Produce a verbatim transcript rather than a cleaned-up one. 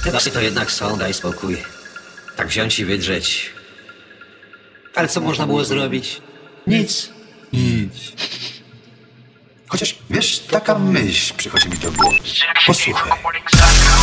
Chyba to jednak są, daj spokój. Tak wziąć i wydrzeć. Ale co można było zrobić? Nic. Nic. Chociaż, wiesz, taka myśl przychodzi mi do głowy. Posłuchaj.